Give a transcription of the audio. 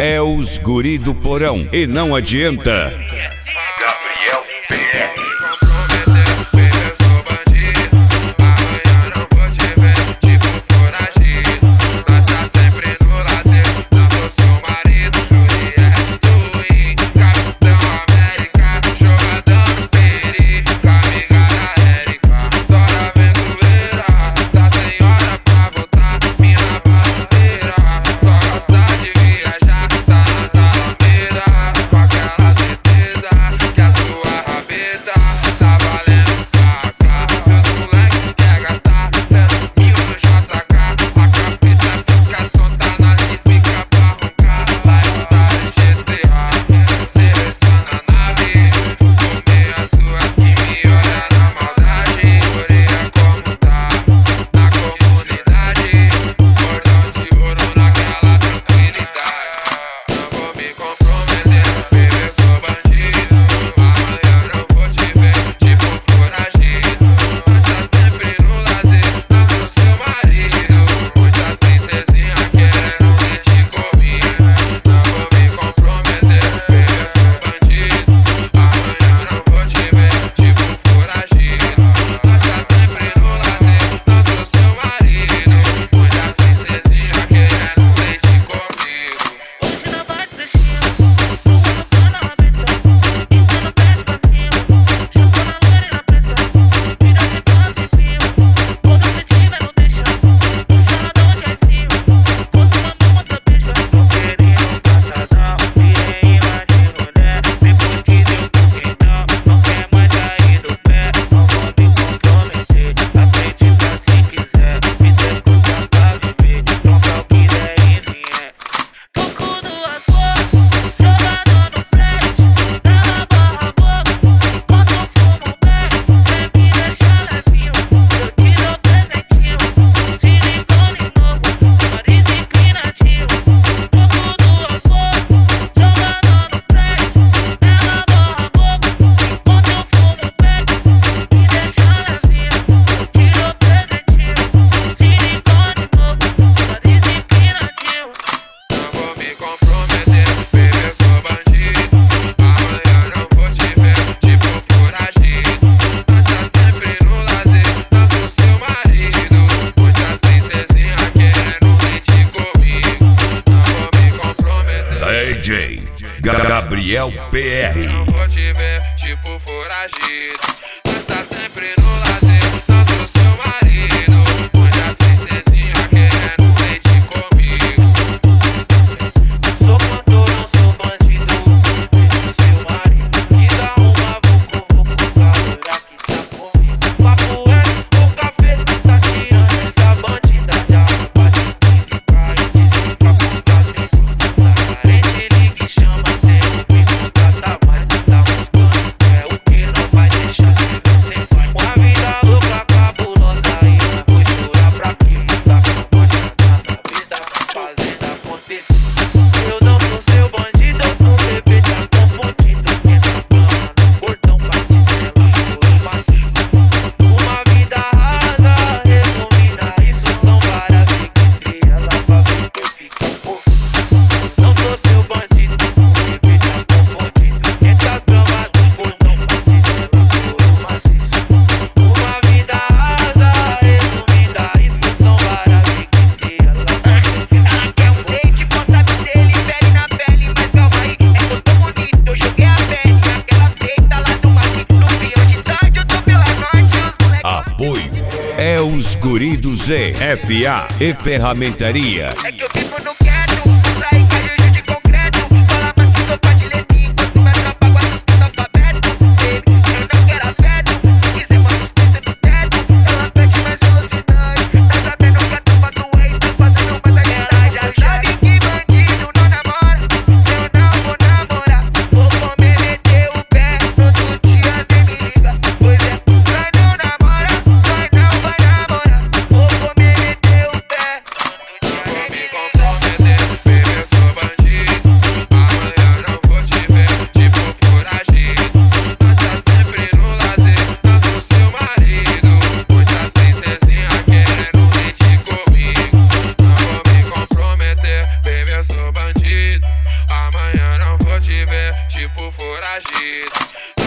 é os guri do porão e não adianta. Gabriel PR. DJ Gabriel PR. Não vou te ver, tipo foragido. Mas tá sempre no lazer, não sou seu marido. Muitas princesinhas querendo leite comigo. Sou cantor, não sou bandido. Sou seu marido. Que dá uma vucu pra olhar que tá comigo. Papo é o café, tá tirando essa bandida. Já bate 15 cai, diz pra contar dentro da parede. Liga e chama, cê não me contrata mais. Tá buscando, é o que não vai deixar se você vai. Uma vida louca, cabulosa e não vou chorar pra que tá com a chata da vida, fazendo acontecer. Eu não sou seu bandido, o bebê tá confundido. Entra na cama, no portão, bate nela, foi macio. Uma vida rasa, resumida, isso são várias. Fica entre ela pra ver que eu fico pouco. Não sou seu bandido, o bebê tá confundido. Entre as gramas do portão, bate nela, foi macio. Uma vida rasa, resumida, isso são várias. Fica entre ela pra ver que eu fico Ela quer um leite, posta dele, pele na pele. Mas calma aí, é que eu tô bonito. Eu joguei a perna, aquela peita lá do mato. No pião de tarde, eu tô pela norte. Os moleques Apoio é os guri do Zé, FA e Ferramentaria. é que eu vivo no quieto. Saí caiu de concreto. Fala mais que sopa de letrinha. Enquanto minha tropa guarda os cantos alfabeto. Baby, eu não quero afeto. Se quiser, mostra os peitos do teto. Ela pede mais velocidade. Tá sabendo que a tropa do rei tá fazendo mais amizade. Já sabe que bandido não namora. Eu não vou namorar. Vou comer, meter o pé. No outro dia vem me liga. Pois é, nós não namora. Nós não vai namorar. Vou comer, meter o pé. No outro dia vem me liga. foragido.